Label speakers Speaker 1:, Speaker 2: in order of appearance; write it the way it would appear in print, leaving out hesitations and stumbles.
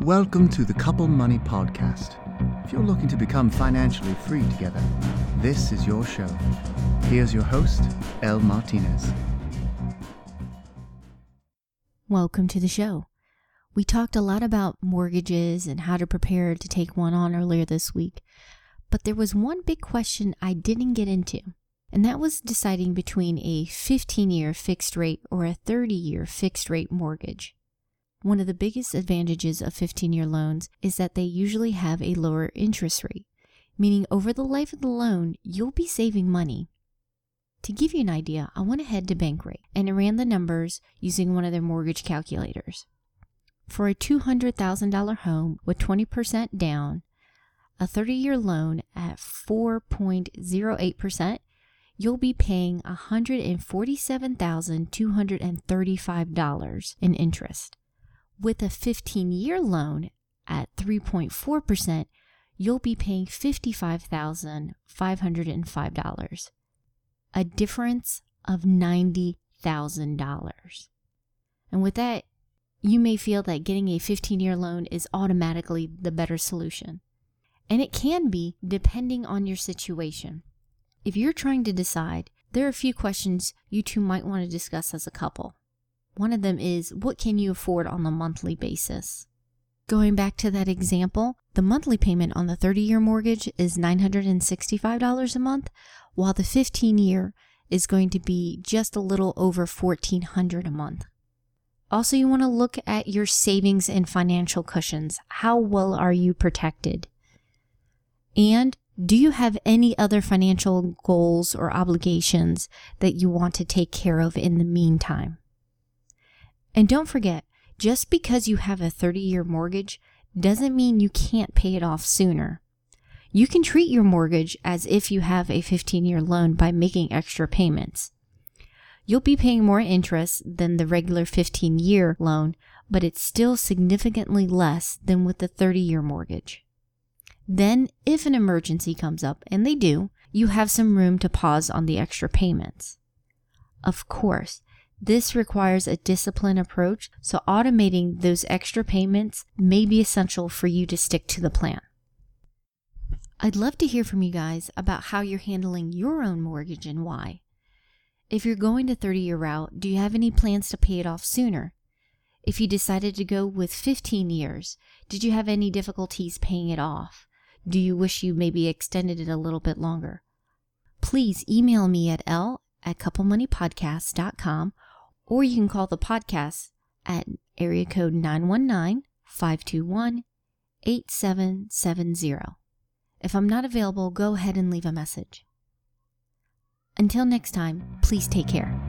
Speaker 1: Welcome to the Couple Money Podcast. If you're looking to become financially free together, this is your show. Here's your host, Elle Martinez.
Speaker 2: Welcome to the show. We talked a lot about mortgages and how to prepare to take one on earlier this week, but there was one big question I didn't get into, and that was deciding between a 15-year fixed rate or a 30-year fixed rate mortgage. One of the biggest advantages of 15-year loans is that they usually have a lower interest rate, meaning over the life of the loan, you'll be saving money. To give you an idea, I went ahead to Bankrate and ran the numbers using one of their mortgage calculators. For a $200,000 home with 20% down, a 30-year loan at 4.08%, you'll be paying $147,235 in interest. With a 15-year loan at 3.4%, you'll be paying $55,505, a difference of $90,000. And with that, you may feel that getting a 15-year loan is automatically the better solution. And it can be, depending on your situation. If you're trying to decide, there are a few questions you two might want to discuss as a couple. One of them is, what can you afford on a monthly basis? Going back to that example, the monthly payment on the 30-year mortgage is $965 a month, while the 15-year is going to be just a little over $1,400 a month. Also, you want to look at your savings and financial cushions. How well are you protected? And do you have any other financial goals or obligations that you want to take care of in the meantime? And don't forget, just because you have a 30-year mortgage doesn't mean you can't pay it off sooner. You can treat your mortgage as if you have a 15-year loan by making extra payments. You'll be paying more interest than the regular 15-year loan, but it's still significantly less than with the 30-year mortgage. Then, if an emergency comes up, and they do, you have some room to pause on the extra payments. Of course, this requires a disciplined approach, so automating those extra payments may be essential for you to stick to the plan. I'd love to hear from you guys about how you're handling your own mortgage and why. If you're going the 30-year route, do you have any plans to pay it off sooner? If you decided to go with 15 years, did you have any difficulties paying it off? Do you wish you maybe extended it a little bit longer? Please email me at l@couplemoneypodcast.com, or you can call the podcast at area code 919-521-8770. If I'm not available, go ahead and leave a message. Until next time, please take care.